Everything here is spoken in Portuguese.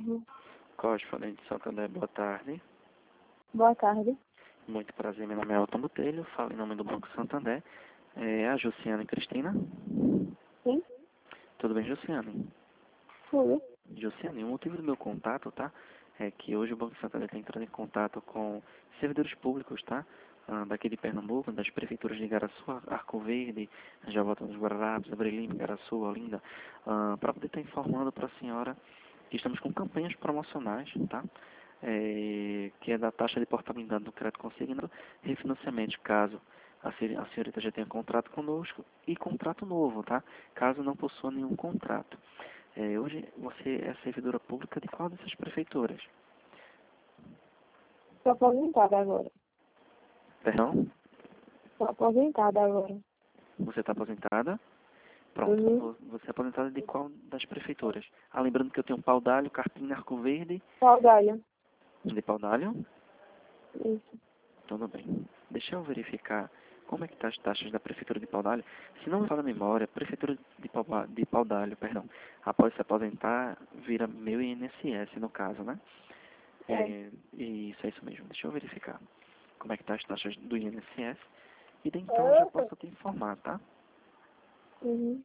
mesmo. Correspondente de Santander, boa tarde. Boa tarde. Muito prazer, meu nome é Elton Botelho, falo em nome do Banco Santander. É a Jussiane Cristina. Sim? Tudo bem, Jussiane? Tudo. Jussiane, o motivo do meu contato, tá? É que hoje o Banco Santander está entrando em contato com servidores públicos, tá? Daqui de Pernambuco, das prefeituras de Igaraçu, Arco Verde, Jaboatão dos Guararapes, Abreu Lima, Igaraçu, Olinda, para poder estar informando para a senhora que estamos com campanhas promocionais, tá? Que é da taxa de portabilidade do crédito consignado, refinanciamento, caso a senhorita já tenha contrato conosco, e contrato novo, tá? Caso não possua nenhum contrato. Hoje você é servidora pública de qual dessas prefeituras? Estou aposentada agora. Perdão? Estou aposentada agora. Você está aposentada? Pronto. Uhum. Você é aposentada de qual das prefeituras? Lembrando que eu tenho Pau d'Alho, Carpina, Arco Verde. Saudade. De Pau d'Alho? Isso. Tudo bem. Deixa eu verificar como é que tá as taxas da prefeitura de Pau d'Alho. Se não me falha a memória, a prefeitura de Pau d'Alho, perdão, após se aposentar, vira meu INSS, no caso, né? Isso, é isso mesmo. Deixa eu verificar como é que tá as taxas do INSS. E daí então eu já posso te informar, tá? Uhum.